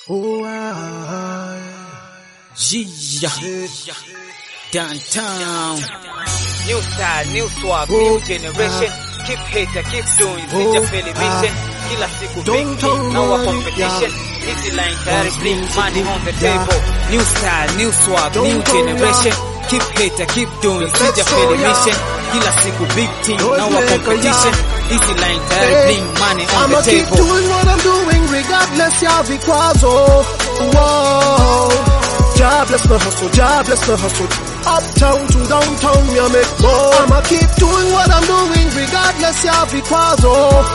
Downtown. New style, new swag, new generation. Keep hater, keep doing. Sija feli mission. Kila siku big team, no competition. Easy line, carry bring money on the table. New style, new swag, new generation. Keep hater, keep doing. Sija feli mission. Kila siku big team, no competition. Easy line, carry bring money on the I'ma keep table. doing what I'm doing regardless ya vikwazo. Whoa. Jah bless my hustle, Jah bless my hustle. Uptown to downtown, me I make more. I'ma keep doing what I'm doing regardless ya vikwazo.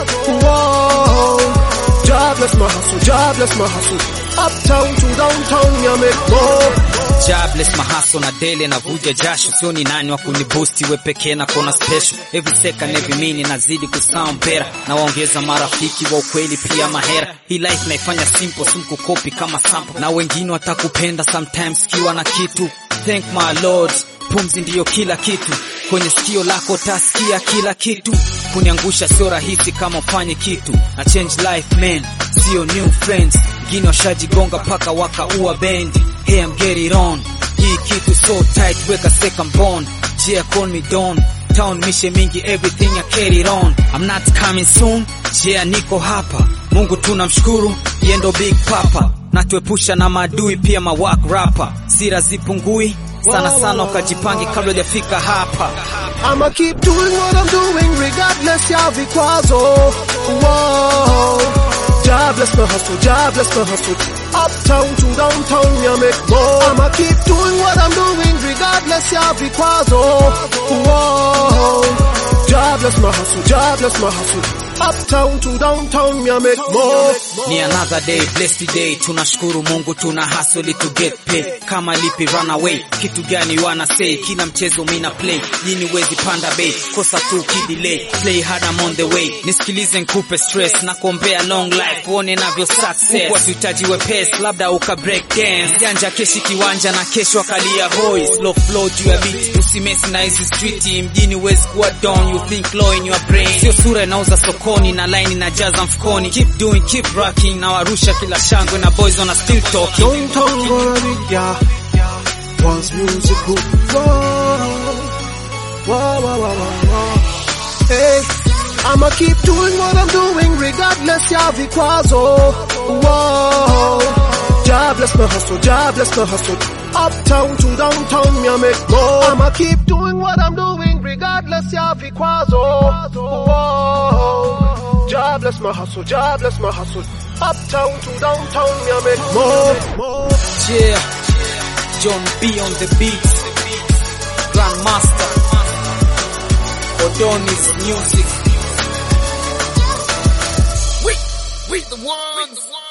Whoa. Jah bless my hustle, Jah bless my hustle. Uptown to downtown, me I make more. Jobless mahaso na daily na vuja jasho, sio ni nani wa kuniboosti we pekee na kona special. Every second every minute nazidi kusound better, na waongeza marafiki wa ukweli pia mahera. Hii life naifanya simple, simku copy kama sample, na wengine watakupenda sometimes kiwa na kitu. Thank my Lord, pumzi ndiyo kila kitu, kwenye sikio lako tasikia kila kitu. Kuniangusha sio rahisi kama ufanye kitu, na change life man, sio new friends. Wengine washajigonga paka wakaua bendi. Hey, I'm get it on. Hii kitu so tight, weka second bond. Yeah, call me Don. Town mishe mingi, everything I carry it on. I'm not coming soon. Yeah, niko hapa. Mungu tunamshukuru, yeye ndo big papa. Na tuepusha na madui pia mawak rapper. Sira zipungui, sana sana ukajipangi kabla hujafika hapa. I'ma keep doing what I'm doing regardless ya vikwazo. Whoa. Jah bless my hustle, Jah bless my hustle. Uptown to downtown, me I make more. I'ma keep doing what I'm doing regardless ya vikwazo. Whoa. Jah bless my hustle, Jah bless my hustle. Uptown to downtown, me I make more. Ni another day, blessed day. Tunashukuru Mungu, tuna hustle to get paid. Kama lipi run away, kitu gani wana say? Kila mchezo mina play, nini wezi panda bay. Kosa tu kidelay, play hard, I'm on the way. Nisikilize nkupe stress, na kuombea long life, uone navyo success. Kwa tuhitaji wepesi, labda uka break dance. Janja keshi kiwanja na kesho akalia hoi. Slow flow juu ya beat, usimesi na hizi street. Mjini wezi kuwa down, you think low in your brain. Sio sura inauza sokoni, na line na jaza mfukoni. Keep doing, keep rocking, na warusha kila shangwe, na boys on a still talking. Downtown gonna be ya, once music go. Whoa. Hey, I'ma keep doing what I'm doing regardless ya vikwazo. Whoa. Jah bless my hustle, Jah bless my hustle. Uptown to downtown, me I make more. I'ma keep doing what I'm doing regardless ya vikwazo. Whoa. Jah bless my hustle, Jah bless my hustle. Uptown to downtown, me I make more. Yeah, John B on the beat, Grandmaster, Odonis music. We the ones.